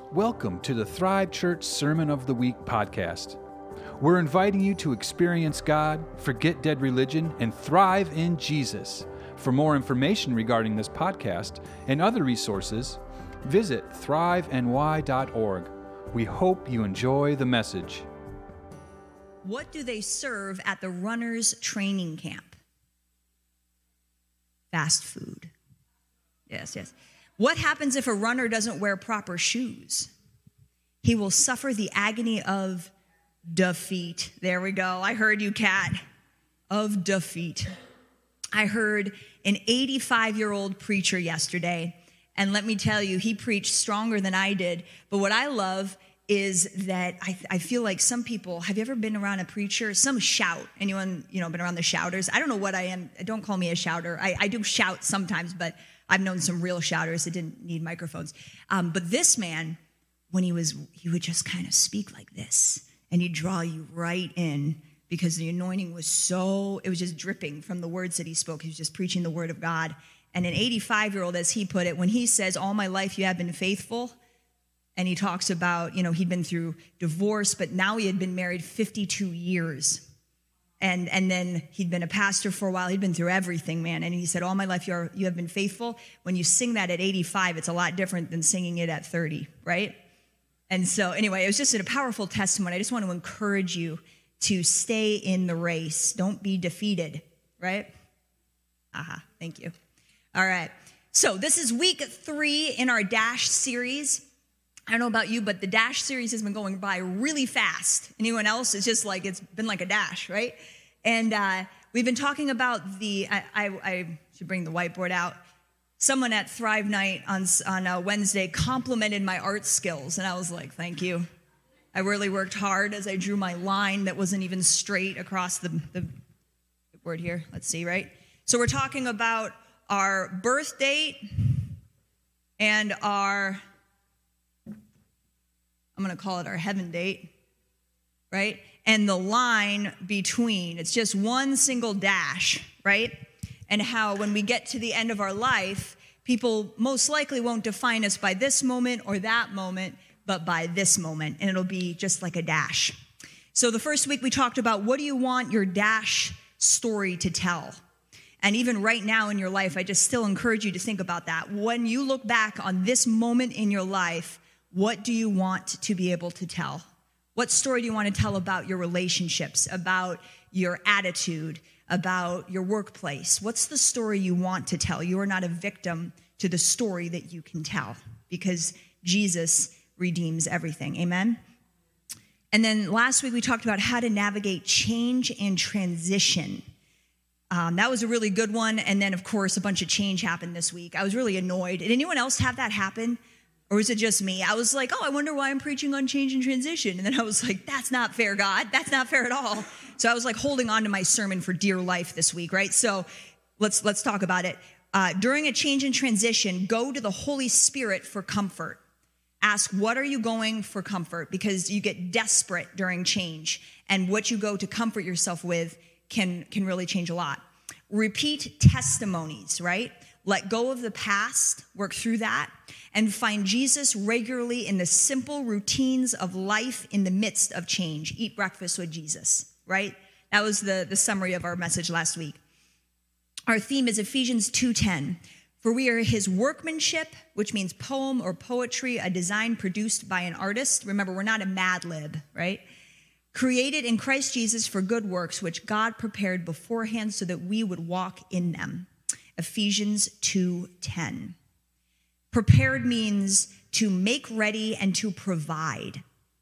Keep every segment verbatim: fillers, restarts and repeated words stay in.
Welcome to the Thrive Church Sermon of the Week podcast. We're inviting you to experience God, forget dead religion, and thrive in Jesus. For more information regarding this podcast and other resources, visit thrive n y dot org. We hope you enjoy the message. What do they serve at the runners' training camp? Fast food. Yes, yes. What happens if a runner doesn't wear proper shoes? He will suffer the agony of defeat. There we go. I heard you, Kat. Of defeat. I heard an eighty-five-year-old preacher yesterday, and let me tell you, he preached stronger than I did. But what I love is that I, I feel like some people, have you ever been around a preacher? Some shout. Anyone, you know, been around the shouters? I don't know what I am. Don't call me a shouter. I, I do shout sometimes, but I've known some real shouters that didn't need microphones. Um, but this man, when he was, he would just kind of speak like this, and he'd draw you right in because the anointing was so, it was just dripping from the words that he spoke. He was just preaching the word of God. And an eighty-five-year-old, as he put it, when he says, all my life you have been faithful, and he talks about, you know, he'd been through divorce, but now he had been married fifty-two years. And and then he'd been a pastor for a while. He'd been through everything, man. And he said, all my life you are, you have been faithful. When you sing that at eighty-five, it's a lot different than singing it at thirty, right? And so anyway, it was just a powerful testimony. I just want to encourage you to stay in the race. Don't be defeated, right? Aha, thank you. All right. So this is week three in our Dash series. I don't know about you, but the Dash series has been going by really fast. Anyone else? It's just like, it's been like a dash, right? And uh, we've been talking about the, I, I, I should bring the whiteboard out. Someone at Thrive Night on, on uh, Wednesday complimented my art skills. And I was like, thank you. I really worked hard as I drew my line that wasn't even straight across the, the word here. Let's see, right? So we're talking about our birth date and our, I'm going to call it our heaven date, right? And the line between, it's just one single dash, right? And how when we get to the end of our life, people most likely won't define us by this moment or that moment, but by this moment, and it'll be just like a dash. So the first week we talked about, what do you want your dash story to tell? And even right now in your life, I just still encourage you to think about that. When you look back on this moment in your life, what do you want to be able to tell? What story do you want to tell about your relationships, about your attitude, about your workplace? What's the story you want to tell? You are not a victim to the story that you can tell because Jesus redeems everything. Amen? And then last week we talked about how to navigate change and transition. Um, that was a really good one. And then, of course, a bunch of change happened this week. I was really annoyed. Did anyone else have that happen? Or was it just me? I was like, oh, I wonder why I'm preaching on change and transition. And then I was like, that's not fair, God. That's not fair at all. So I was like holding on to my sermon for dear life this week, right? So let's let's talk about it. Uh, during a change and transition, go to the Holy Spirit for comfort. Ask, what are you going for comfort? Because you get desperate during change. And what you go to comfort yourself with can, can really change a lot. Repeat testimonies, right? Let go of the past, work through that, and find Jesus regularly in the simple routines of life in the midst of change. Eat breakfast with Jesus, right? That was the, the summary of our message last week. Our theme is Ephesians two ten. For we are his workmanship, which means poem or poetry, a design produced by an artist. Remember, we're not a Mad Lib, right? Created in Christ Jesus for good works, which God prepared beforehand so that we would walk in them. Ephesians two ten. Prepared means to make ready and to provide.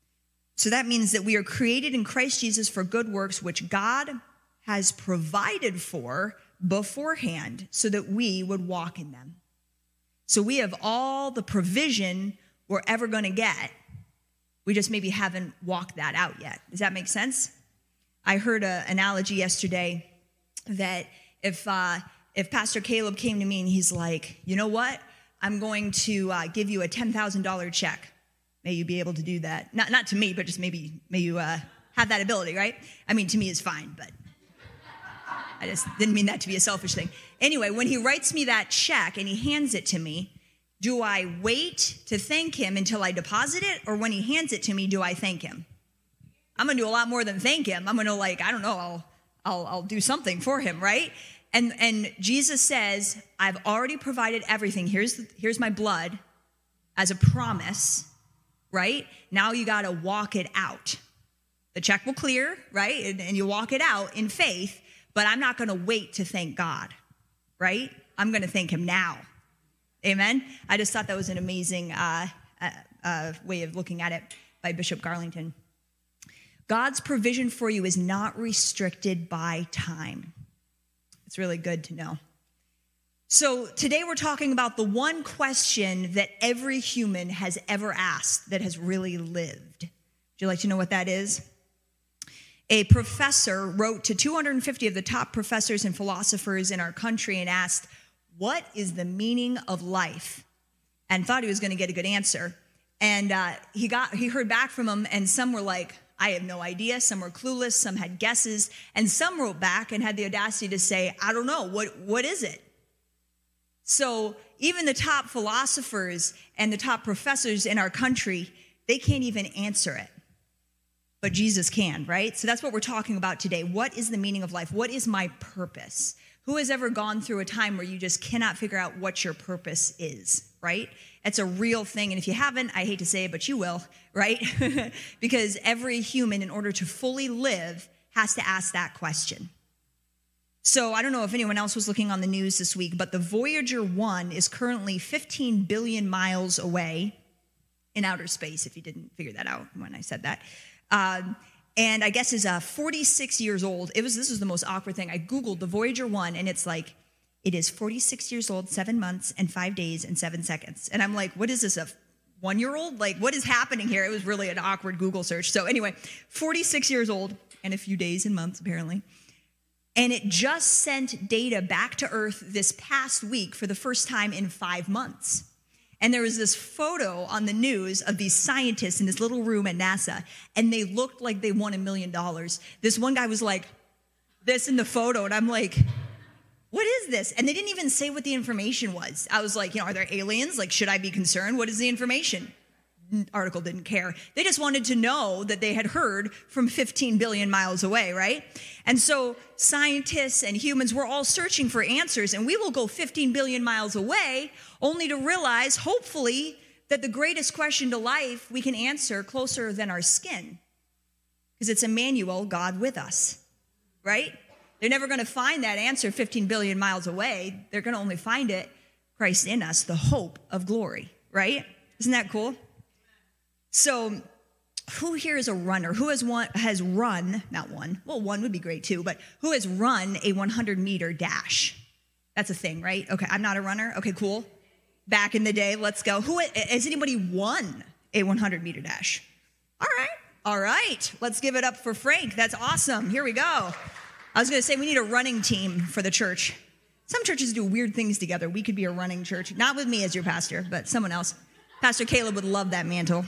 So that means that we are created in Christ Jesus for good works, which God has provided for beforehand so that we would walk in them. So we have all the provision we're ever going to get. We just maybe haven't walked that out yet. Does that make sense? I heard an analogy yesterday that if uh, if Pastor Caleb came to me and he's like, you know what? I'm going to uh, give you a ten thousand dollars check. May you be able to do that. Not not to me, but just maybe may you uh, have that ability, right? I mean, to me is fine, but I just didn't mean that to be a selfish thing. Anyway, when he writes me that check and he hands it to me, Do I wait to thank him until I deposit it, or when he hands it to me, do I thank him? I'm going to do a lot more than thank him. I'm going to, like, I don't know, I'll, I'll, I'll do something for him, right? And, and Jesus says, I've already provided everything. Here's, here's my blood as a promise, right? Now you got to walk it out. The check will clear, right? And, and you walk it out in faith, but I'm not going to wait to thank God, right? I'm going to thank him now. Amen? I just thought that was an amazing uh, uh, uh, way of looking at it by Bishop Garlington. God's provision for you is not restricted by time. It's really good to know. So today we're talking about the one question that every human has ever asked that has really lived. Would you like to know what that is? A professor wrote to two hundred fifty of the top professors and philosophers in our country and asked, what is the meaning of life? And thought he was going to get a good answer. And uh, he got he heard back from them, and some were like, I have no idea. Some were clueless. Some had guesses. And some wrote back and had the audacity to say, I don't know. What What is it? So even the top philosophers and the top professors in our country, they can't even answer it. But Jesus can, right? So that's what we're talking about today. What is the meaning of life? What is my purpose? Who has ever gone through a time where you just cannot figure out what your purpose is, right? It's a real thing. And if you haven't, I hate to say it, but you will, right? Because every human, in order to fully live, has to ask that question. So I don't know if anyone else was looking on the news this week, but the Voyager one is currently fifteen billion miles away in outer space, if you didn't figure that out when I said that. Um, and I guess is uh, forty-six years old. It was This was the most awkward thing. I Googled the Voyager one, and it's like, it is forty-six years old, seven months, and five days, and seven seconds. And I'm like, what is this, a one-year-old? Like, what is happening here? It was really an awkward Google search. So anyway, forty-six years old, and a few days and months, apparently. And it just sent data back to Earth this past week for the first time in five months. And there was this photo on the news of these scientists in this little room at NASA, and they looked like they won a million dollars. This one guy was like, this in the photo, and I'm like, what is this? And they didn't even say what the information was. I was like, you know, are there aliens? Like, should I be concerned? What is the information? Article didn't care. They just wanted to know that they had heard from fifteen billion miles away, right? And so scientists and humans, we're all searching for answers, and we will go fifteen billion miles away only to realize, hopefully, that the greatest question to life we can answer closer than our skin, because it's Emmanuel, God with us, right? They're never going to find that answer fifteen billion miles away. They're going to only find it, Christ in us, the hope of glory, right? Isn't that cool? So who here is a runner? Who has one, has run, not one, well, one would be great too, but who has run a one hundred meter dash? That's a thing, right? Okay, I'm not a runner. Okay, cool. Back in the day, let's go. Who has anybody won a one hundred meter dash? All right, all right. Let's give it up for Frank. That's awesome. Here we go. I was going to say we need a running team for the church. Some churches do weird things together. We could be a running church. Not with me as your pastor, but someone else. Pastor Caleb would love that mantle.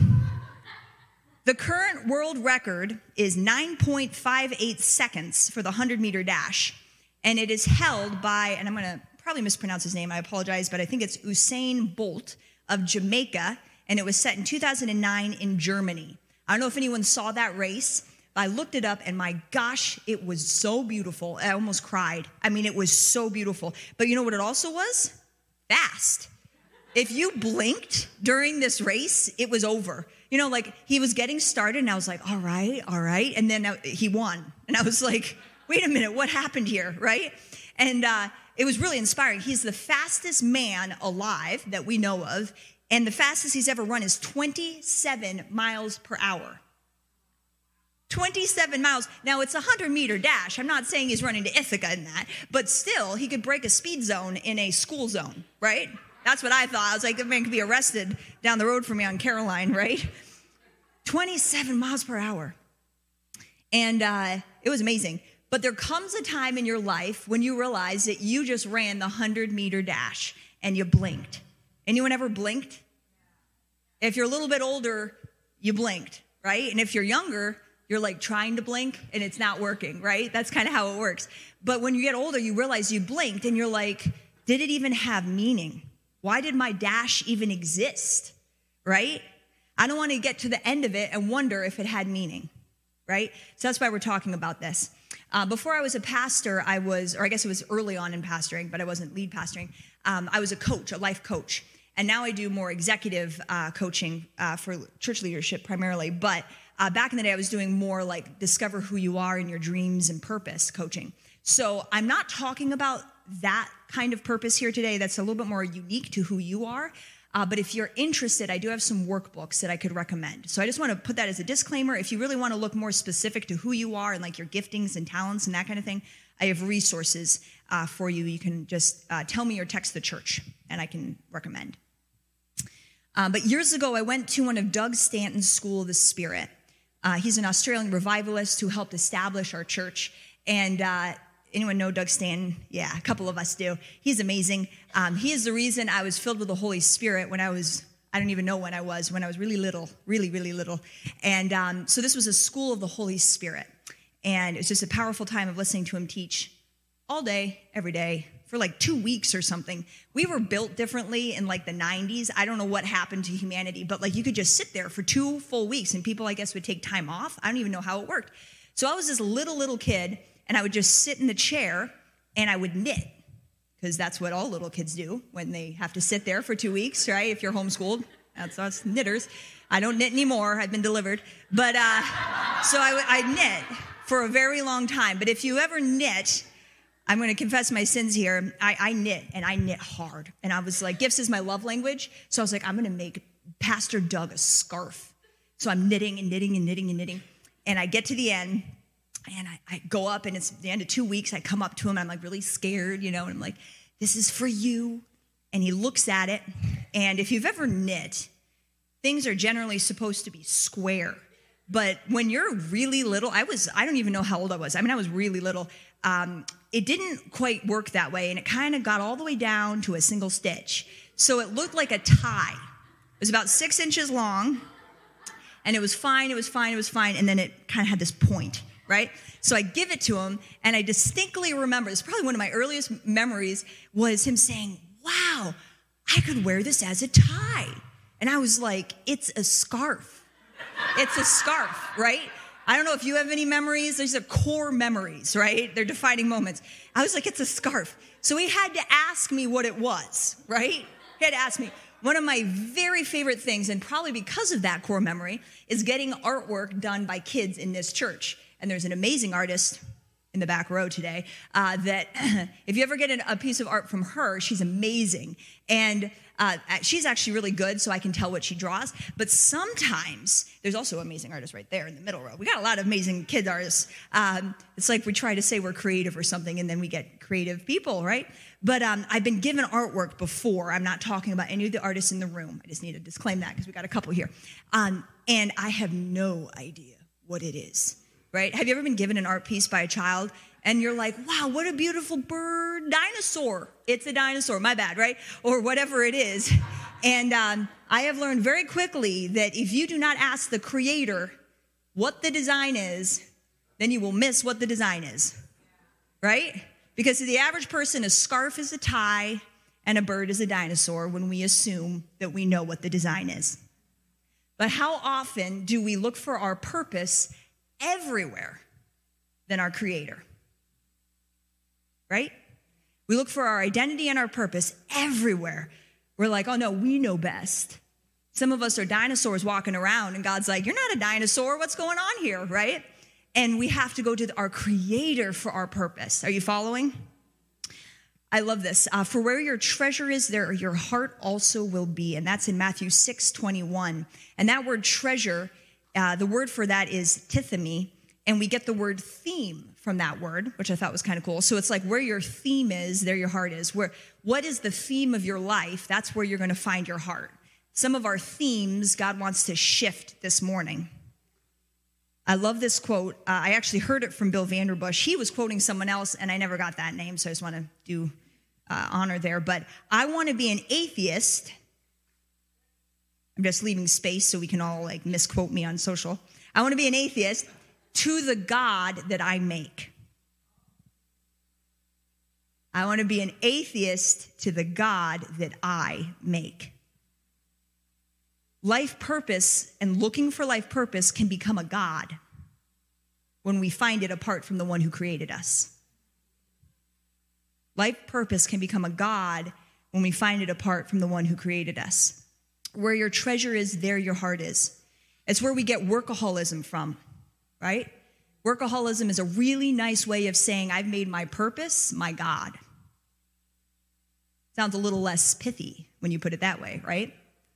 The current world record is nine point five eight seconds for the one hundred meter dash. And it is held by, and I'm going to probably mispronounce his name, I apologize, but I think it's Usain Bolt of Jamaica. And it was set in two thousand nine in Germany. I don't know if anyone saw that race. I looked it up, and my gosh, it was so beautiful. I almost cried. I mean, it was so beautiful. But you know what it also was? Fast. If you blinked during this race, it was over. You know, like, he was getting started, and I was like, all right, all right. And then he won. And I was like, wait a minute, what happened here, right? And uh, it was really inspiring. He's the fastest man alive that we know of, and the fastest he's ever run is twenty-seven miles per hour. twenty-seven miles. Now, it's a one hundred meter dash. I'm not saying he's running to Ithaca in that, but still, he could break a speed zone in a school zone, right? That's what I thought. I was like, that man could be arrested down the road from me on Caroline, right? twenty-seven miles per hour. And uh, it was amazing. But there comes a time in your life when you realize that you just ran the one hundred meter dash and you blinked. Anyone ever blinked? If you're a little bit older, you blinked, right? And if you're younger, you're like trying to blink and it's not working, right? That's kind of how it works. But when you get older, you realize you blinked and you're like, did it even have meaning? Why did my dash even exist, right? I don't want to get to the end of it and wonder if it had meaning, right? So that's why we're talking about this. Uh, before I was a pastor, I was, or I guess it was early on in pastoring, but I wasn't lead pastoring. Um, I was a coach, a life coach. And now I do more executive uh, coaching uh, for church leadership primarily. But uh, back in the day, I was doing more like discover who you are in your dreams and purpose coaching. So I'm not talking about that kind of purpose here today. That's a little bit more unique to who you are. Uh, but if you're interested, I do have some workbooks that I could recommend. So I just want to put that as a disclaimer. If you really want to look more specific to who you are and like your giftings and talents and that kind of thing, I have resources uh, for you. You can just uh, tell me or text the church, and I can recommend. Uh, but years ago, I went to one of Doug Stanton's School of the Spirit. Uh, he's an Australian revivalist who helped establish our church. And uh, anyone know Doug Stanton? Yeah, a couple of us do. He's amazing. Um, he is the reason I was filled with the Holy Spirit when I was, I don't even know when I was, when I was really little, really, really little. And um, so this was a school of the Holy Spirit. And it was just a powerful time of listening to him teach all day, every day, for like two weeks or something. We were built differently in like the nineties. I don't know what happened to humanity, but like you could just sit there for two full weeks and people, I guess, would take time off. I don't even know how it worked. So I was this little, little kid, and I would just sit in the chair and I would knit, because that's what all little kids do when they have to sit there for two weeks, right? If you're homeschooled, that's us knitters. I don't knit anymore. I've been delivered. But uh, so I, I knit for a very long time. But if you ever knit, I'm going to confess my sins here. I, I knit, and I knit hard. And I was like, gifts is my love language. So I was like, I'm going to make Pastor Doug a scarf. So I'm knitting and knitting and knitting and knitting. And I get to the end, and I, I go up, and it's the end of two weeks. I come up to him, and I'm like really scared, you know, and I'm like, this is for you. And he looks at it. And if you've ever knit, things are generally supposed to be square. But when you're really little, I was, I don't even know how old I was. I mean, I was really little. Um, it didn't quite work that way, and it kind of got all the way down to a single stitch. So it looked like a tie. It was about six inches long, and it was fine, it was fine, it was fine, and then it kind of had this point, right? So I give it to him, and I distinctly remember, it's probably one of my earliest memories, was him saying, wow, I could wear this as a tie. And I was like, it's a scarf. It's a scarf, right? I don't know if you have any memories. These are core memories, right? They're defining moments. I was like, it's a scarf. So he had to ask me what it was, right? He had to ask me. One of my very favorite things, and probably because of that core memory, is getting artwork done by kids in this church. And there's an amazing artist in the back row today uh, that if you ever get an, a piece of art from her, she's amazing. And uh, she's actually really good, so I can tell what she draws. But sometimes, there's also amazing artists right there in the middle row. We got a lot of amazing kid artists. Um, it's like we try to say we're creative or something, and then we get creative people, right? But um, I've been given artwork before. I'm not talking about any of the artists in the room. I just need to disclaim that because we got a couple here. Um, and I have no idea what it is, right? Have you ever been given an art piece by a child and you're like, wow, what a beautiful bird, dinosaur. It's a dinosaur, my bad, right? Or whatever it is. And um, I have learned very quickly that if you do not ask the creator what the design is, then you will miss what the design is, right? Because to the average person, a scarf is a tie and a bird is a dinosaur when we assume that we know what the design is. But how often do we look for our purpose everywhere than our creator? Right? We look for our identity and our purpose everywhere. We're like, oh no, we know best. Some of us are dinosaurs walking around, and God's like, you're not a dinosaur. What's going on here, right? And we have to go to our creator for our purpose. Are you following? I love this. Uh, for where your treasure is, there your heart also will be. And that's in Matthew six twenty-one. And that word treasure, uh, the word for that is tithemi. And we get the word theme from that word, which I thought was kind of cool. So it's like where your theme is, there your heart is. Where what is the theme of your life? That's where you're going to find your heart. Some of our themes God wants to shift this morning. I love this quote. Uh, I actually heard it from Bill Vanderbush. He was quoting someone else, and I never got that name, so I just want to do uh, honor there. But I want to be an atheist. I'm just leaving space so we can all like misquote me on social. I want to be an atheist to the God that I make. I want to be an atheist to the God that I make. Life purpose and looking for life purpose can become a God when we find it apart from the one who created us. Life purpose can become a God when we find it apart from the one who created us. Where your treasure is, there your heart is. It's where we get workaholism from, right? Workaholism is a really nice way of saying I've made my purpose my God. Sounds a little less pithy when you put it that way, right?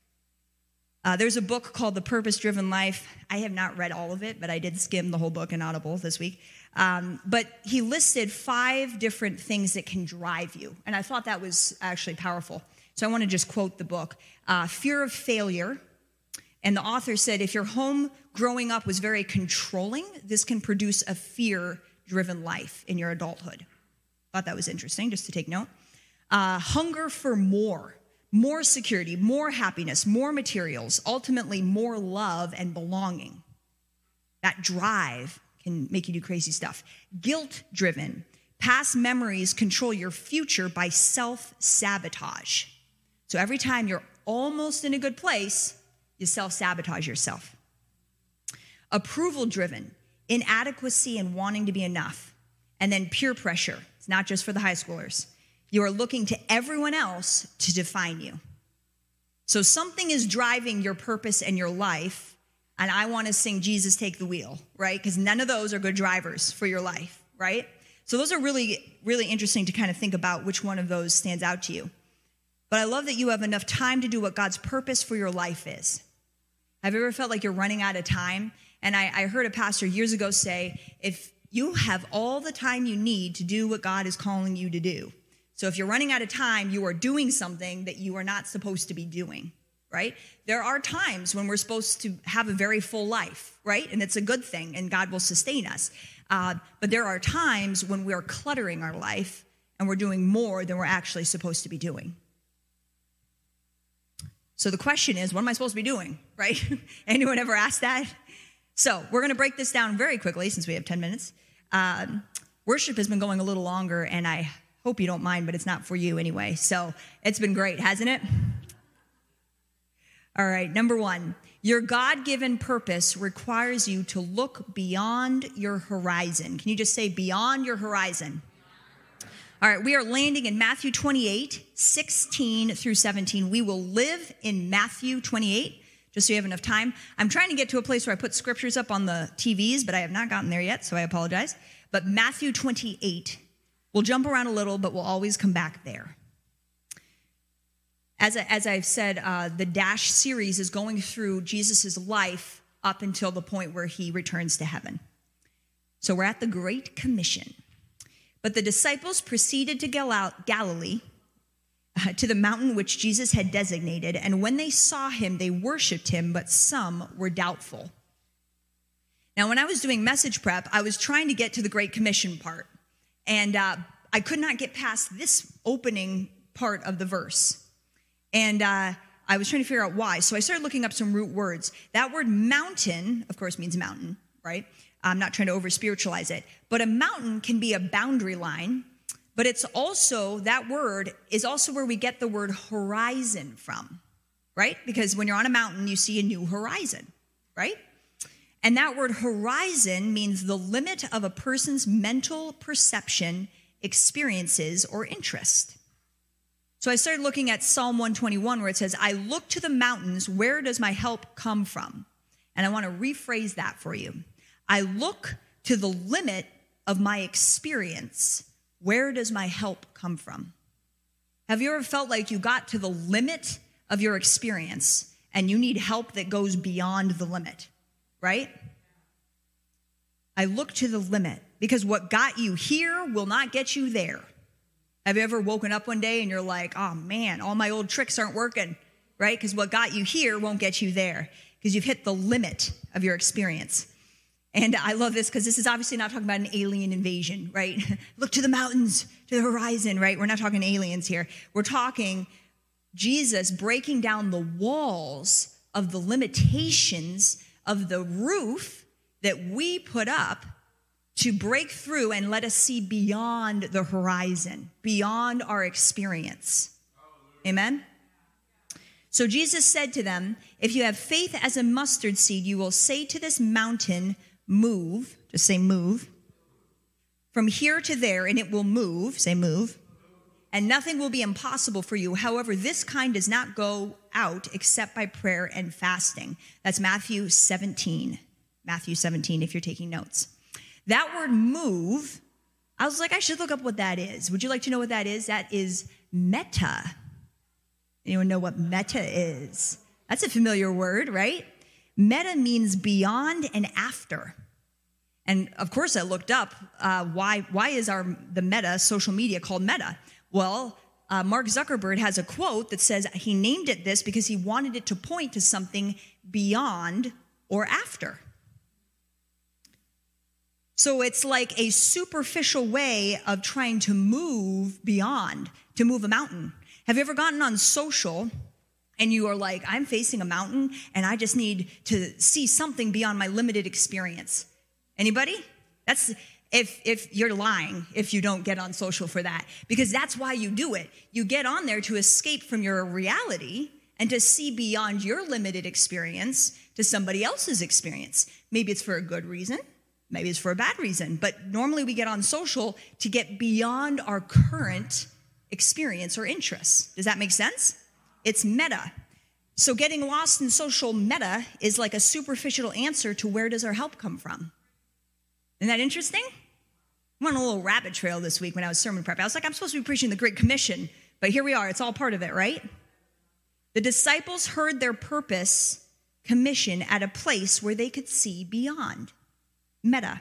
Uh, there's a book called The Purpose-Driven Life. I have not read all of it, but I did skim the whole book in Audible this week. Um, but he listed five different things that can drive you. And I thought that was actually powerful. So I want to just quote the book. Uh, fear of failure. And the author said, if your home growing up was very controlling, this can produce a fear-driven life in your adulthood. Thought that was interesting, just to take note. Uh, hunger for more. More security, more happiness, more materials, ultimately more love and belonging. That drive can make you do crazy stuff. Guilt-driven. Past memories control your future by self-sabotage. So every time you're almost in a good place, you self-sabotage yourself. Approval-driven. Inadequacy and wanting to be enough. And then peer pressure. It's not just for the high schoolers. You are looking to everyone else to define you. So something is driving your purpose and your life, and I want to sing Jesus Take the Wheel, right? Because none of those are good drivers for your life, right? So those are really, really interesting to kind of think about which one of those stands out to you. But I love that you have enough time to do what God's purpose for your life is. Have you ever felt like you're running out of time? And I, I heard a pastor years ago say, if you have all the time you need to do what God is calling you to do, so if you're running out of time, you are doing something that you are not supposed to be doing, right? There are times when we're supposed to have a very full life, right? And it's a good thing, and God will sustain us. Uh, but there are times when we are cluttering our life, and we're doing more than we're actually supposed to be doing. So the question is, what am I supposed to be doing, right? Anyone ever asked that? So we're going to break this down very quickly since we have ten minutes. Um, worship has been going a little longer, and I hope you don't mind, but it's not for you anyway. So it's been great, hasn't it? All right, number one, your God-given purpose requires you to look beyond your horizon. Can you just say beyond your horizon? All right, we are landing in Matthew twenty-eight, sixteen through seventeen. We will live in Matthew twenty-eight, just so you have enough time. I'm trying to get to a place where I put scriptures up on the T Vs, but I have not gotten there yet, so I apologize. But Matthew twenty-eight. We'll jump around a little, but we'll always come back there. As, I, as I've said, uh, the Dash series is going through Jesus' life up until the point where he returns to heaven. So we're at the Great Commission. But the disciples proceeded to Gal- Galilee, uh, to the mountain which Jesus had designated, and when they saw him, they worshiped him, but some were doubtful. Now, when I was doing message prep, I was trying to get to the Great Commission part. And uh, I could not get past this opening part of the verse. And uh, I was trying to figure out why. So I started looking up some root words. That word mountain, of course, means mountain, right? I'm not trying to over-spiritualize it. But a mountain can be a boundary line. But it's also, that word is also where we get the word horizon from, right? Because when you're on a mountain, you see a new horizon, right? And that word horizon means the limit of a person's mental perception, experiences, or interest. So I started looking at Psalm one twenty-one where it says, I look to the mountains, where does my help come from? And I want to rephrase that for you. I look to the limit of my experience, where does my help come from? Have you ever felt like you got to the limit of your experience and you need help that goes beyond the limit? Right? I look to the limit because what got you here will not get you there. Have you ever woken up one day and you're like, oh man, all my old tricks aren't working, right? Because what got you here won't get you there because you've hit the limit of your experience. And I love this because this is obviously not talking about an alien invasion, right? Look to the mountains, to the horizon, right? We're not talking aliens here. We're talking Jesus breaking down the walls of the limitations of the roof that we put up to break through and let us see beyond the horizon, beyond our experience. Amen? So Jesus said to them, if you have faith as a mustard seed, you will say to this mountain, move, just say move, from here to there, and it will move, say move, and nothing will be impossible for you. However, this kind does not go out except by prayer and fasting. That's Matthew seventeen. Matthew seventeen, if you're taking notes. That word move, I was like, I should look up what that is. Would you like to know what that is? That is meta. Anyone know what meta is? That's a familiar word, right? Meta means beyond and after. And of course, I looked up uh, why why is our the Meta social media called Meta? Well, uh, Mark Zuckerberg has a quote that says he named it this because he wanted it to point to something beyond or after. So it's like a superficial way of trying to move beyond, to move a mountain. Have you ever gotten on social and you are like, I'm facing a mountain and I just need to see something beyond my limited experience? Anybody? That's if if you're lying if you don't get on social for that, because that's why you do it. You get on there to escape from your reality and to see beyond your limited experience to somebody else's experience. Maybe it's for a good reason, maybe it's for a bad reason, but normally we get on social to get beyond our current experience or interests. Does that make sense? It's meta. So getting lost in social meta is like a superficial answer to where does our help come from? Isn't that interesting? I went on a little rabbit trail this week when I was sermon prep. I was like, I'm supposed to be preaching the Great Commission, but here we are. It's all part of it, right? The disciples heard their purpose commission at a place where they could see beyond. Meta.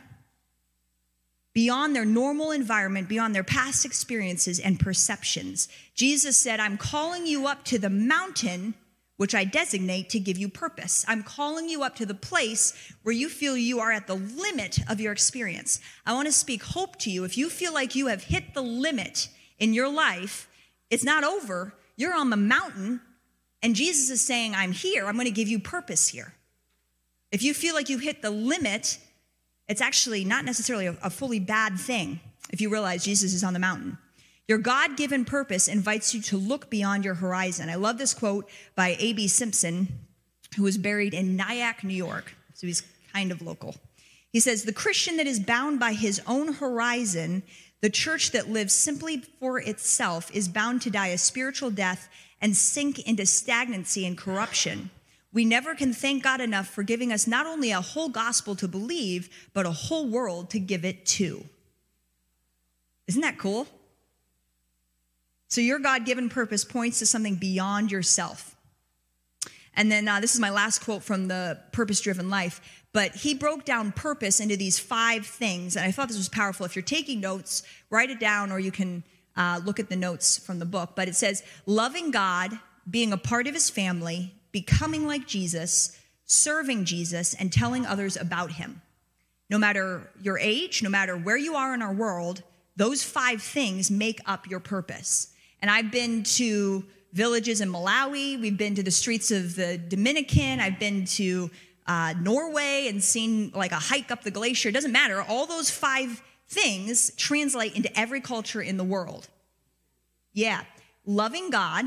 Beyond their normal environment, beyond their past experiences and perceptions. Jesus said, I'm calling you up to the mountain which I designate to give you purpose. I'm calling you up to the place where you feel you are at the limit of your experience. I want to speak hope to you. If you feel like you have hit the limit in your life, it's not over. You're on the mountain, and Jesus is saying, I'm here. I'm going to give you purpose here. If you feel like you hit the limit, it's actually not necessarily a, a fully bad thing if you realize Jesus is on the mountain. Your God-given purpose invites you to look beyond your horizon. I love this quote by A B Simpson, who was buried in Nyack, New York. So he's kind of local. He says, the Christian that is bound by his own horizon, the church that lives simply for itself, is bound to die a spiritual death and sink into stagnancy and corruption. We never can thank God enough for giving us not only a whole gospel to believe, but a whole world to give it to. Isn't that cool? So your God-given purpose points to something beyond yourself. And then uh, this is my last quote from the Purpose-Driven Life. But he broke down purpose into these five things. And I thought this was powerful. If you're taking notes, write it down, or you can uh, look at the notes from the book. But it says, loving God, being a part of his family, becoming like Jesus, serving Jesus, and telling others about him. No matter your age, no matter where you are in our world, those five things make up your purpose. And I've been to villages in Malawi. We've been to the streets of the Dominican. I've been to uh, Norway and seen like a hike up the glacier. It doesn't matter. All those five things translate into every culture in the world. Yeah. Loving God,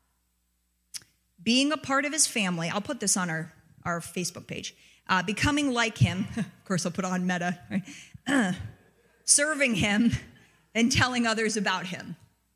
being a part of his family. I'll put this on our, our Facebook page. Uh, becoming like him. Of course, I'll put on Meta. Right? Serving him and telling others about him.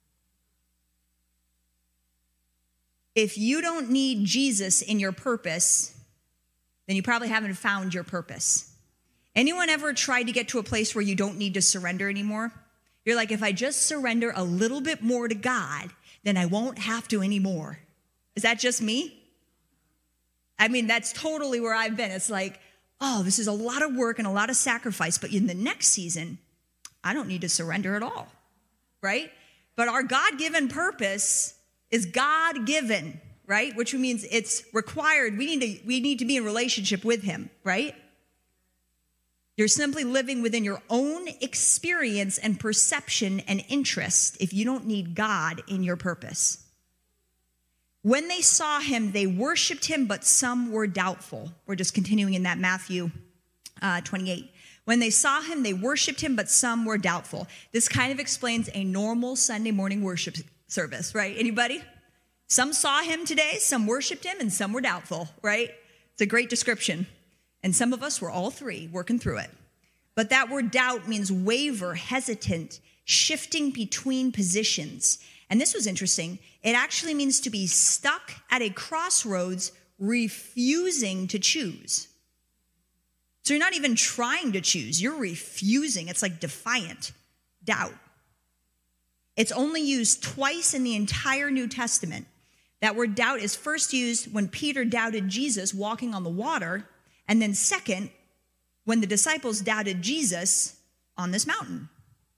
If you don't need Jesus in your purpose, then you probably haven't found your purpose. Anyone ever tried to get to a place where you don't need to surrender anymore? You're like, if I just surrender a little bit more to God, then I won't have to anymore. Is that just me? I mean, that's totally where I've been. It's like, oh, this is a lot of work and a lot of sacrifice, but in the next season, I don't need to surrender at all, right? But our God-given purpose is God-given, right? Which means it's required. We need to, we need to be in relationship with him, right? You're simply living within your own experience and perception and interest if you don't need God in your purpose. When they saw him, they worshiped him, but some were doubtful. We're just continuing in that Matthew uh, twenty-eight. When they saw him, they worshiped him, but some were doubtful. This kind of explains a normal Sunday morning worship service, right? Anybody? Some saw him today, some worshiped him, and some were doubtful, right? It's a great description. And some of us were all three, working through it. But that word doubt means waver, hesitant, shifting between positions. And this was interesting. It actually means to be stuck at a crossroads, refusing to choose. So you're not even trying to choose. You're refusing. It's like defiant doubt. It's only used twice in the entire New Testament. That word doubt is first used when Peter doubted Jesus walking on the water, and then second, when the disciples doubted Jesus on this mountain.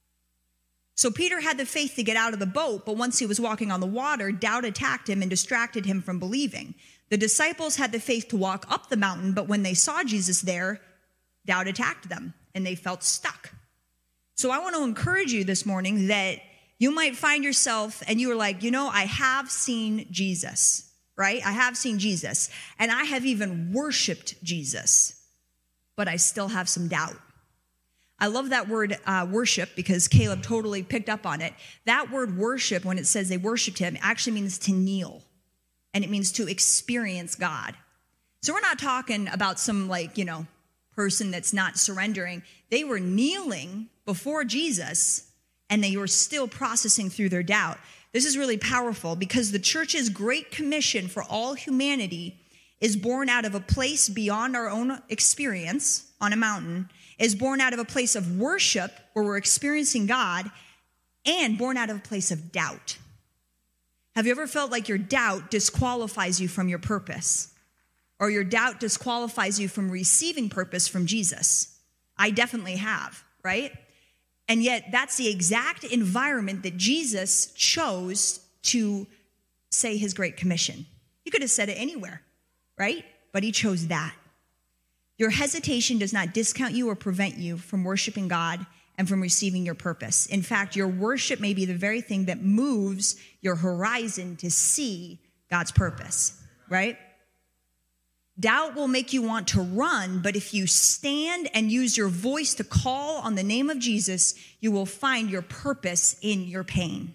So Peter had the faith to get out of the boat, but once he was walking on the water, doubt attacked him and distracted him from believing. The disciples had the faith to walk up the mountain, but when they saw Jesus there, doubt attacked them and they felt stuck. So I want to encourage you this morning that you might find yourself and you are like, you know, I have seen Jesus, right? I have seen Jesus and I have even worshiped Jesus, but I still have some doubt. I love that word uh, worship because Caleb totally picked up on it. That word worship, when it says they worshiped him, actually means to kneel, and it means to experience God. So we're not talking about some like, you know, person that's not surrendering. They were kneeling before Jesus and they were still processing through their doubt. This is really powerful because the church's great commission for all humanity is born out of a place beyond our own experience on a mountain, is born out of a place of worship where we're experiencing God, and born out of a place of doubt. Have you ever felt like your doubt disqualifies you from your purpose? Or your doubt disqualifies you from receiving purpose from Jesus? I definitely have, right? And yet that's the exact environment that Jesus chose to say his great commission. He could have said it anywhere, right? But he chose that. Your hesitation does not discount you or prevent you from worshiping God and from receiving your purpose. In fact, your worship may be the very thing that moves your horizon to see God's purpose, right? Doubt will make you want to run, but if you stand and use your voice to call on the name of Jesus, you will find your purpose in your pain.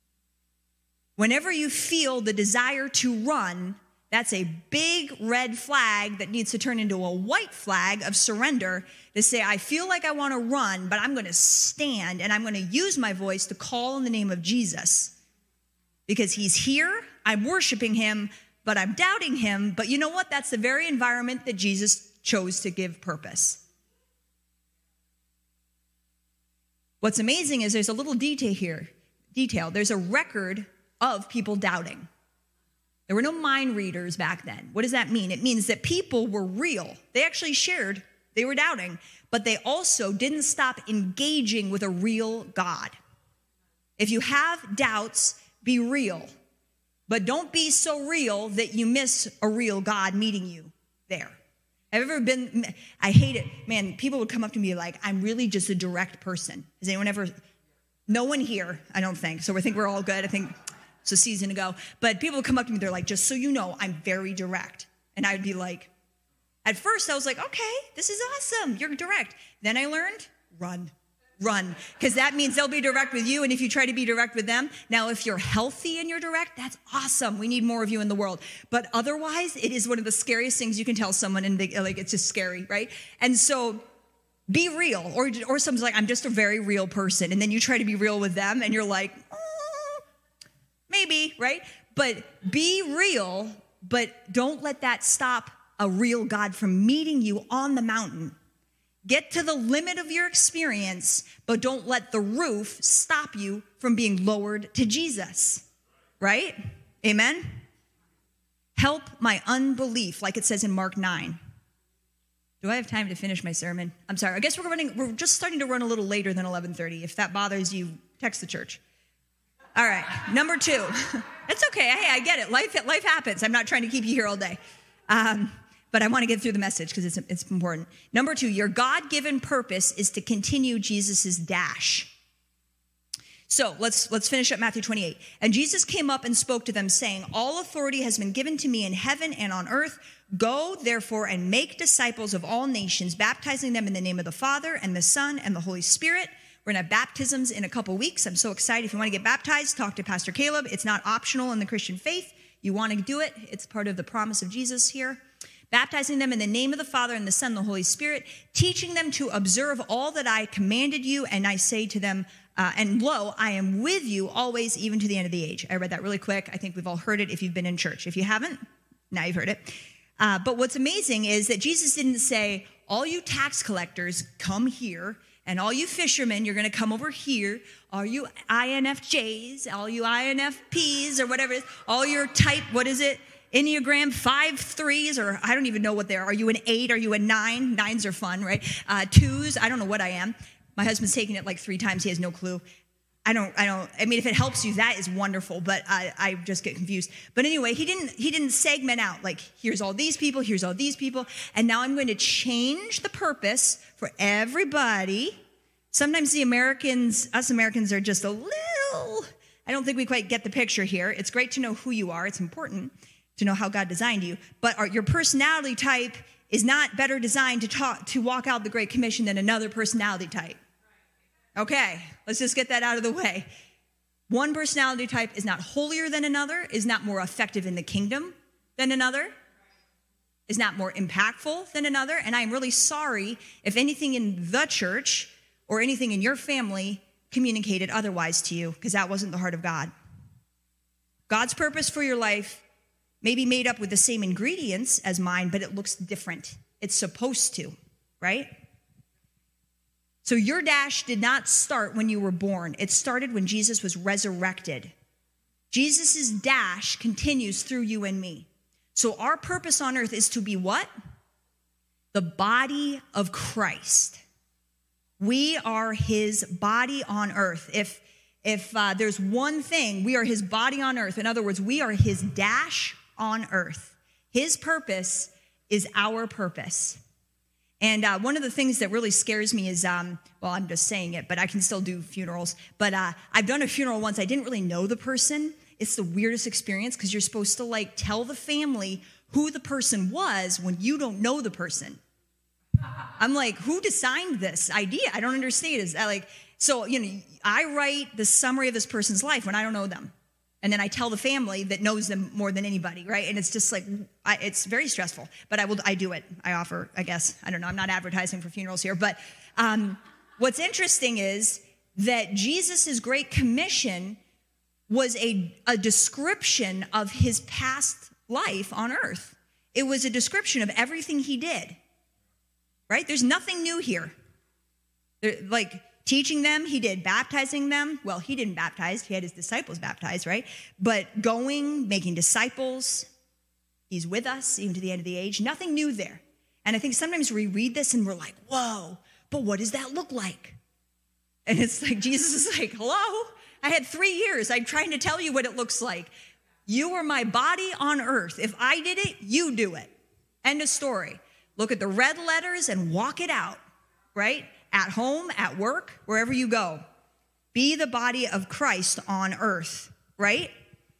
Whenever you feel the desire to run, that's a big red flag that needs to turn into a white flag of surrender to say, I feel like I want to run, but I'm going to stand and I'm going to use my voice to call on the name of Jesus because he's here, I'm worshiping him, but I'm doubting him. But you know what? That's the very environment that Jesus chose to give purpose. What's amazing is there's a little detail here. Detail. There's a record of people doubting. There were no mind readers back then. What does that mean? It means that people were real. They actually shared. They were doubting. But they also didn't stop engaging with a real God. If you have doubts, be real. But don't be so real that you miss a real God meeting you there. Have you ever been, I hate it. Man, people would come up to me like, I'm really just a direct person. Has anyone ever, no one here, I don't think. So I think we're all good. I think it's a season ago. But people would come up to me, they're like, just so you know, I'm very direct. And I'd be like, at first I was like, okay, this is awesome. You're direct. Then I learned, run. Run, because that means they'll be direct with you, and if you try to be direct with them, now if you're healthy and you're direct, that's awesome. We need more of you in the world. But otherwise, it is one of the scariest things you can tell someone, and they, like it's just scary, right? And so, be real, or or someone's like, I'm just a very real person, and then you try to be real with them, and you're like, mm, maybe, right? But be real, but don't let that stop a real God from meeting you on the mountain. Get to the limit of your experience, but don't let the roof stop you from being lowered to Jesus, right? Amen? Help my unbelief, like it says in Mark nine. Do I have time to finish my sermon? I'm sorry. I guess we're running. We're just starting to run a little later than eleven thirty. If that bothers you, text the church. All right, number two. It's okay. Hey, I get it. Life, life happens. I'm not trying to keep you here all day. Um, But I want to get through the message because it's, it's important. Number two, your God-given purpose is to continue Jesus's dash. So let's, let's finish up Matthew twenty-eight. And Jesus came up and spoke to them saying, all authority has been given to me in heaven and on earth. Go, therefore, and make disciples of all nations, baptizing them in the name of the Father and the Son and the Holy Spirit. We're going to have baptisms in a couple weeks. I'm so excited. If you want to get baptized, talk to Pastor Caleb. It's not optional in the Christian faith. You want to do it. It's part of the promise of Jesus here. Baptizing them in the name of the Father and the Son and the Holy Spirit, teaching them to observe all that I commanded you. And I say to them, uh, and lo, I am with you always, even to the end of the age. I read that really quick. I think we've all heard it if you've been in church. If you haven't, now you've heard it. Uh, but what's amazing is that Jesus didn't say, all you tax collectors, come here, and all you fishermen, you're going to come over here. All you I N F Js, all you I N F Ps, or whatever it is, all your type, what is it, Enneagram five threes, or I don't even know what they are. Are you an eight? Are you a nine? Nines are fun, right? Uh, twos, I don't know what I am. My husband's taken it like three times. He has no clue. I don't, I don't, I mean, if it helps you, that is wonderful, but I, I just get confused. But anyway, he didn't, he didn't segment out, like, here's all these people, here's all these people, and now I'm going to change the purpose for everybody. Sometimes the Americans, us Americans are just a little, I don't think we quite get the picture here. It's great to know who you are. It's important to know how God designed you, but our, your personality type is not better designed to talk, to walk out the Great Commission than another personality type. Okay, let's just get that out of the way. One personality type is not holier than another, is not more effective in the kingdom than another, is not more impactful than another. And I'm really sorry if anything in the church or anything in your family communicated otherwise to you, because that wasn't the heart of God. God's purpose for your life may be made up with the same ingredients as mine, but it looks different. It's supposed to, right? So your dash did not start when you were born. It started when Jesus was resurrected. Jesus' dash continues through you and me. So our purpose on earth is to be what? The body of Christ. We are his body on earth. If, if uh, there's one thing, we are his body on earth. In other words, we are his dash on earth. His purpose is our purpose. And uh, one of the things that really scares me is, um, well, I'm just saying it, but I can still do funerals. But uh, I've done a funeral once. I didn't really know the person. It's the weirdest experience because you're supposed to, like, tell the family who the person was when you don't know the person. I'm like, who designed this idea? I don't understand. Is that like, so, you know, I write the summary of this person's life when I don't know them. And then I tell the family that knows them more than anybody, right? And it's just like, I, it's very stressful. But I will, I do it. I offer, I guess, I don't know. I'm not advertising for funerals here. But um, what's interesting is that Jesus' Great Commission was a, a description of his past life on earth. It was a description of everything he did, right? There's nothing new here. There, like, teaching them, he did. Baptizing them, well, he didn't baptize. He had his disciples baptized, right? But going, making disciples, he's with us even to the end of the age. Nothing new there. And I think sometimes we read this and we're like, whoa, but what does that look like? And it's like, Jesus is like, hello? I had three years. I'm trying to tell you what it looks like. You are my body on earth. If I did it, you do it. End of story. Look at the red letters and walk it out, right? At home, at work, wherever you go. Be the body of Christ on earth, right?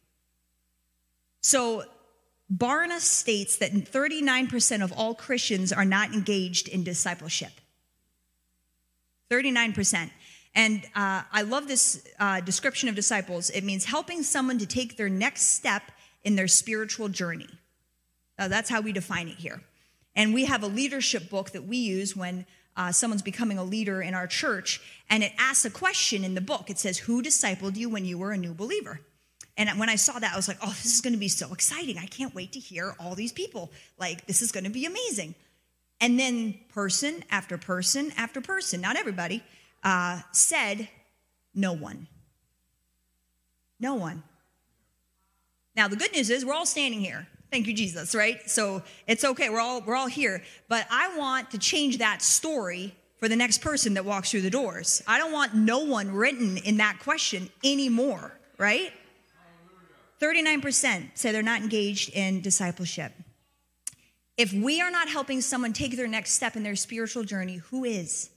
So Barna states that thirty-nine percent of all Christians are not engaged in discipleship. thirty-nine percent. And uh, I love this uh, description of disciples. It means helping someone to take their next step in their spiritual journey. Uh, that's how we define it here. And we have a leadership book that we use when Uh, someone's becoming a leader in our church, and it asks a question in the book. It says, who discipled you when you were a new believer? And when I saw that, I was like, oh, this is going to be so exciting. I can't wait to hear all these people. Like, this is going to be amazing. And then person after person after person, not everybody, uh, said, no one. No one. Now, the good news is we're all standing here. Thank you, Jesus, right? So it's okay. We're all we're all here. But I want to change that story for the next person that walks through the doors. I don't want no one written in that question anymore, right? thirty-nine percent say they're not engaged in discipleship. If we are not helping someone take their next step in their spiritual journey, who is?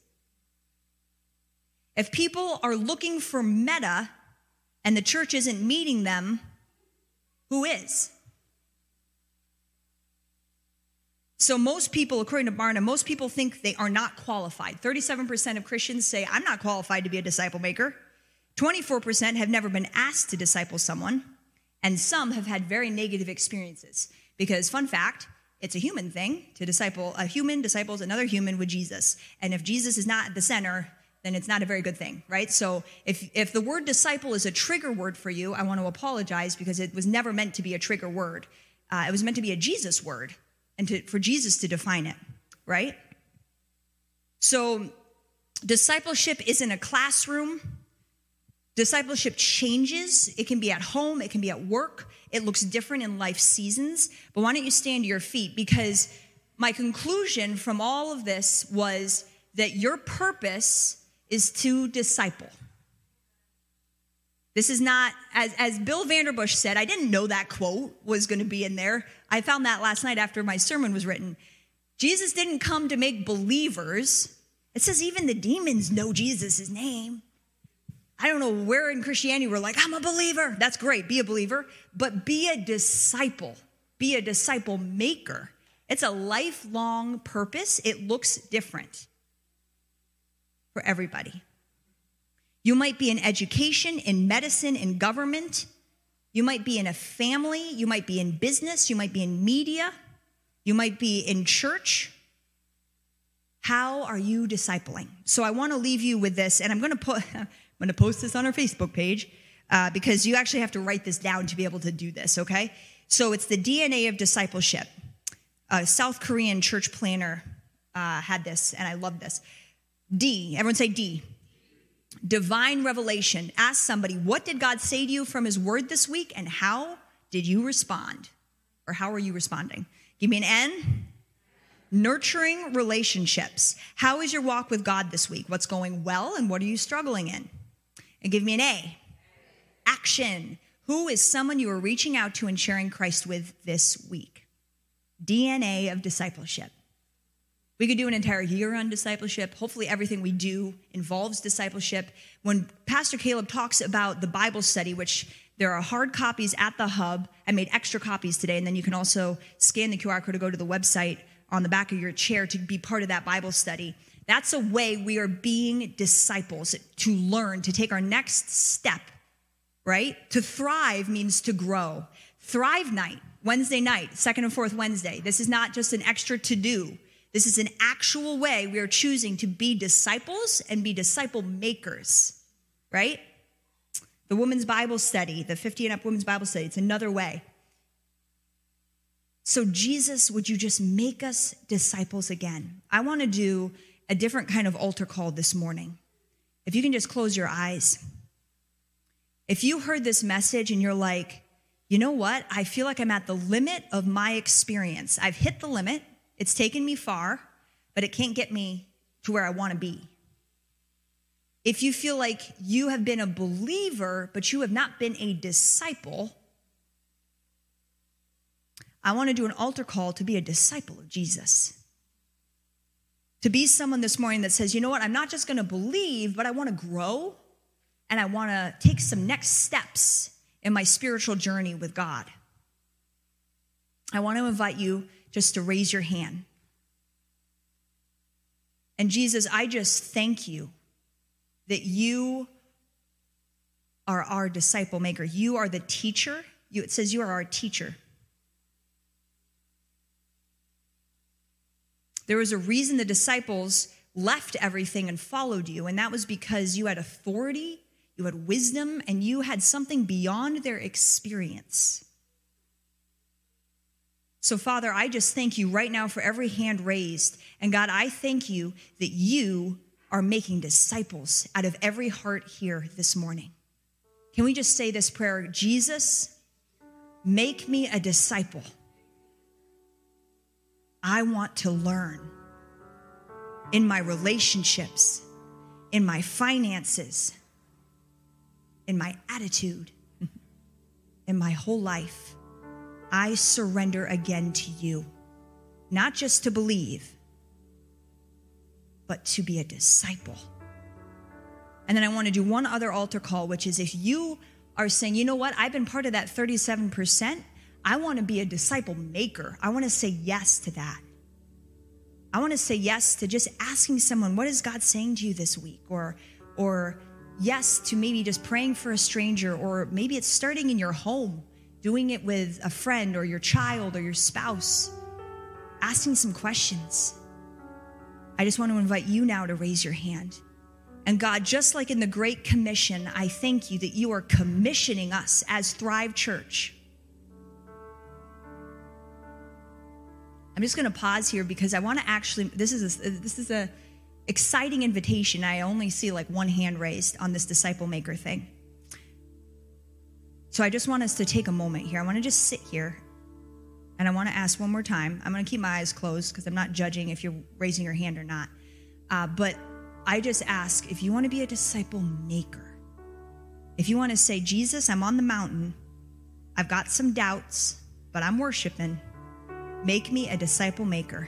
If people are looking for meta and the church isn't meeting them, who is? So most people, according to Barna, most people think they are not qualified. thirty-seven percent of Christians say, I'm not qualified to be a disciple maker. twenty-four percent have never been asked to disciple someone. And some have had very negative experiences. Because, fun fact, it's a human thing to disciple. A human disciples another human with Jesus. And if Jesus is not at the center, then it's not a very good thing, right? So if, if the word disciple is a trigger word for you, I want to apologize because it was never meant to be a trigger word. Uh, it was meant to be a Jesus word and to, for Jesus to define it, right? So discipleship isn't a classroom. Discipleship changes. It can be at home. It can be at work. It looks different in life seasons. But why don't you stand to your feet? Because my conclusion from all of this was that your purpose is to disciple. This is not, as, as Bill Vanderbush said, I didn't know that quote was going to be in there. I found that last night after my sermon was written. Jesus didn't come to make believers. It says even the demons know Jesus' name. I don't know where in Christianity we're like, I'm a believer. That's great, be a believer. But be a disciple. Be a disciple maker. It's a lifelong purpose. It looks different for everybody. You might be in education, in medicine, in government. You might be in a family. You might be in business. You might be in media. You might be in church. How are you discipling? So I want to leave you with this, and I'm going to put, I'm going to post this on our Facebook page uh, because you actually have to write this down to be able to do this, okay? So it's the D N A of discipleship. A South Korean church planner uh, had this, and I love this. D, everyone say D. Divine revelation. Ask somebody, what did God say to you from his word this week, and how did you respond? Or how are you responding? Give me an N. Nurturing relationships. How is your walk with God this week? What's going well, and what are you struggling in? And give me an A. Action. Who is someone you are reaching out to and sharing Christ with this week? D N A of discipleship. We could do an entire year on discipleship. Hopefully everything we do involves discipleship. When Pastor Caleb talks about the Bible study, which there are hard copies at the hub, I made extra copies today, and then you can also scan the Q R code to go to the website on the back of your chair to be part of that Bible study. That's a way we are being disciples, to learn, to take our next step, right? To thrive means to grow. Thrive night, Wednesday night, second and fourth Wednesday. This is not just an extra to-do. This is an actual way we are choosing to be disciples and be disciple makers, right? The women's Bible study, the fifty and up women's Bible study, it's another way. So Jesus, would you just make us disciples again? I want to do a different kind of altar call this morning. If you can just close your eyes. If you heard this message and you're like, you know what? I feel like I'm at the limit of my experience. I've hit the limit. It's taken me far, but it can't get me to where I want to be. If you feel like you have been a believer, but you have not been a disciple, I want to do an altar call to be a disciple of Jesus. To be someone this morning that says, you know what, I'm not just going to believe, but I want to grow, and I want to take some next steps in my spiritual journey with God. I want to invite you just to raise your hand. And Jesus, I just thank you that you are our disciple maker. You are the teacher. You, it says you are our teacher. There was a reason the disciples left everything and followed you, and that was because you had authority, you had wisdom, and you had something beyond their experience. So, Father, I just thank you right now for every hand raised. And God, I thank you that you are making disciples out of every heart here this morning. Can we just say this prayer? Jesus, make me a disciple. I want to learn in my relationships, in my finances, in my attitude, in my whole life. I surrender again to you, not just to believe, but to be a disciple. And then I want to do one other altar call, which is if you are saying, you know what, I've been part of that thirty-seven percent, I want to be a disciple maker. I want to say yes to that. I want to say yes to just asking someone, what is God saying to you this week? Or, or yes to maybe just praying for a stranger, or maybe it's starting in your home, doing it with a friend or your child or your spouse, asking some questions. I just want to invite you now to raise your hand. And God, just like in the Great Commission, I thank you that you are commissioning us as Thrive Church. I'm just going to pause here because I want to actually, this is a, this is a exciting invitation. I only see like one hand raised on this disciple maker thing. So I just want us to take a moment here. I want to just sit here and I want to ask one more time. I'm going to keep my eyes closed because I'm not judging if you're raising your hand or not. Uh, but I just ask, if you want to be a disciple maker, if you want to say, Jesus, I'm on the mountain, I've got some doubts, but I'm worshiping, make me a disciple maker.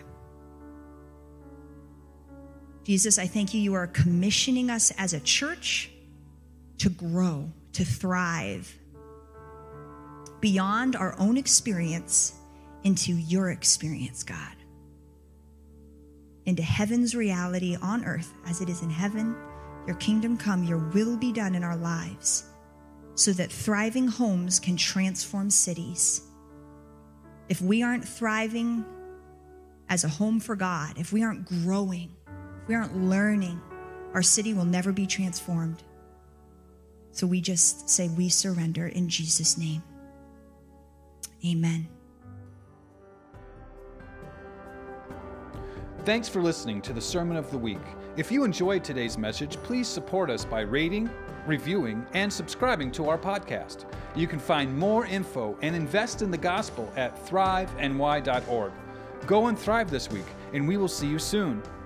Jesus, I thank you, you are commissioning us as a church to grow, to thrive beyond our own experience into your experience, God. Into heaven's reality on earth as it is in heaven. Your kingdom come, your will be done in our lives so that thriving homes can transform cities. If we aren't thriving as a home for God, if we aren't growing, if we aren't learning, our city will never be transformed. So we just say we surrender in Jesus' name. Amen. Thanks for listening to the Sermon of the Week. If you enjoyed today's message, please support us by rating, reviewing, and subscribing to our podcast. You can find more info and invest in the gospel at thrive n y dot org. Go and thrive this week, and we will see you soon.